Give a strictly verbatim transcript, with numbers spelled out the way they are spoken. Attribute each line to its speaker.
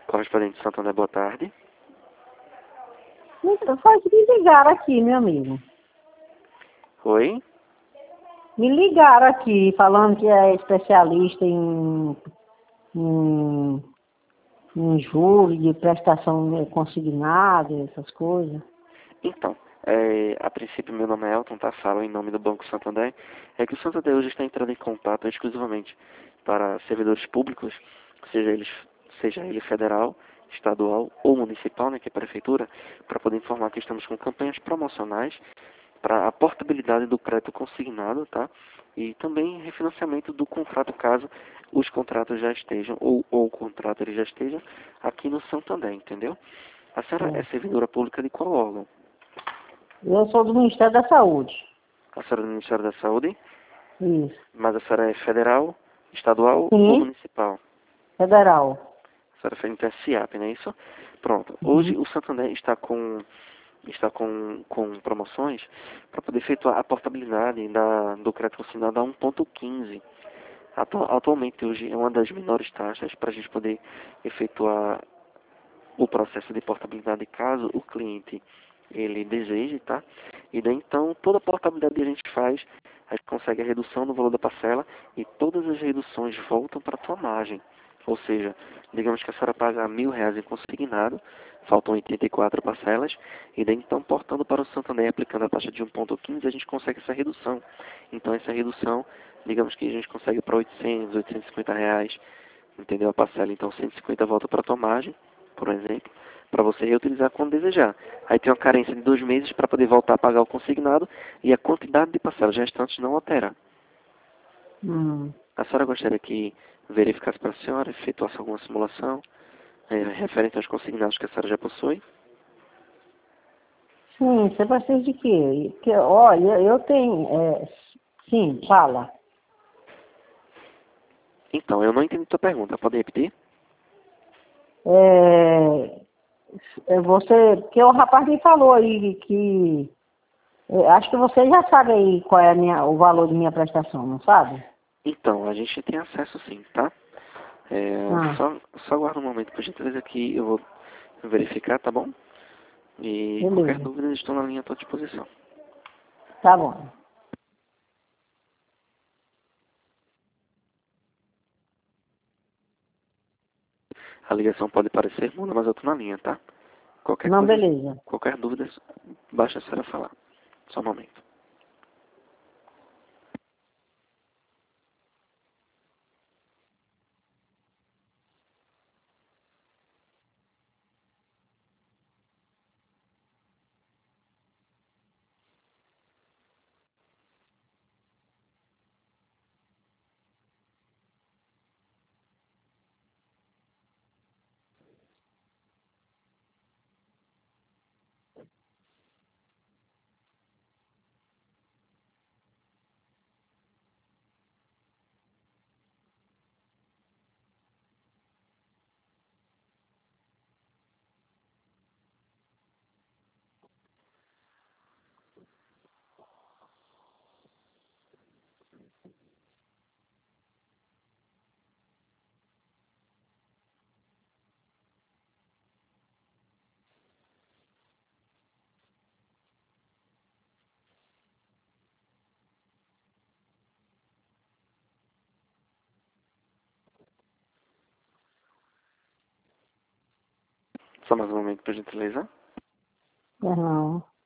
Speaker 1: Correspondente Santander, boa tarde.
Speaker 2: Então, foi que me ligaram aqui, meu amigo.
Speaker 1: Oi?
Speaker 2: Me ligaram aqui, falando que é especialista em, em, em juro de prestação consignada, essas coisas.
Speaker 1: Então, é, a princípio meu nome é Elton, tá? Falo em nome do Banco Santander. É que o Santander hoje está entrando em contato exclusivamente para servidores públicos, seja eles, seja ele federal, estadual ou municipal, né, que é a prefeitura, para poder informar que estamos com campanhas promocionais para a portabilidade do crédito consignado, tá? E também refinanciamento do contrato caso os contratos já estejam, ou, ou o contrato ele já esteja aqui no Santander, entendeu? A senhora é
Speaker 2: É.
Speaker 1: servidora pública de qual órgão?
Speaker 2: Eu sou do Ministério da Saúde.
Speaker 1: A senhora é do Ministério da Saúde,
Speaker 2: Isso.
Speaker 1: mas a senhora é federal, estadual ou
Speaker 2: Sim,
Speaker 1: municipal?
Speaker 2: federal.
Speaker 1: A senhora fez então SIAP, não é isso? Pronto.
Speaker 2: Uhum.
Speaker 1: Hoje o Santander está com está com, com promoções para poder efetuar a portabilidade da, do crédito consignado a um ponto quinze. Atu, atualmente hoje é uma das menores taxas para a gente poder efetuar o processo de portabilidade caso o cliente ele deseje, tá? E daí então toda a portabilidade que a gente faz, a gente consegue a redução no valor da parcela e todas as reduções voltam para a tua margem. Ou seja, digamos que a senhora paga mil reais em consignado, faltam oitenta e quatro parcelas, e daí então portando para o Santander aplicando a taxa de um ponto quinze, a gente consegue essa redução. Então essa redução, digamos que a gente consegue para oitocentos, oitocentos e cinquenta reais, entendeu? A parcela, então cento e cinquenta volta para a tua margem, por exemplo, para você reutilizar quando desejar. Aí tem uma carência de dois meses para poder voltar a pagar o consignado e a quantidade de parcelas restantes não altera.
Speaker 2: Hum.
Speaker 1: A senhora gostaria que verificasse para a senhora, efetuasse alguma simulação é, referente aos consignados que a senhora já possui?
Speaker 2: Sim, você precisa de quê? Que, olha, eu tenho... É, sim, fala.
Speaker 1: Então, eu não entendi a tua pergunta, pode repetir?
Speaker 2: É, é você... Porque o rapaz me falou aí que... é, acho que você já sabe aí qual é a minha, o valor de minha prestação, não sabe?
Speaker 1: Então, a gente tem acesso sim, tá? É,
Speaker 2: Ah,
Speaker 1: só, só aguarda um momento, por gentileza, que eu vou verificar, tá bom? E qualquer
Speaker 2: beleza.
Speaker 1: dúvida, estou na linha à tua disposição.
Speaker 2: Tá bom.
Speaker 1: A ligação pode parecer muda, mas eu estou na linha, tá? Qualquer
Speaker 2: Não,
Speaker 1: coisa,
Speaker 2: beleza.
Speaker 1: qualquer dúvida, basta a senhora falar. Só um momento. Só mais um momento, por gentileza.
Speaker 2: Não.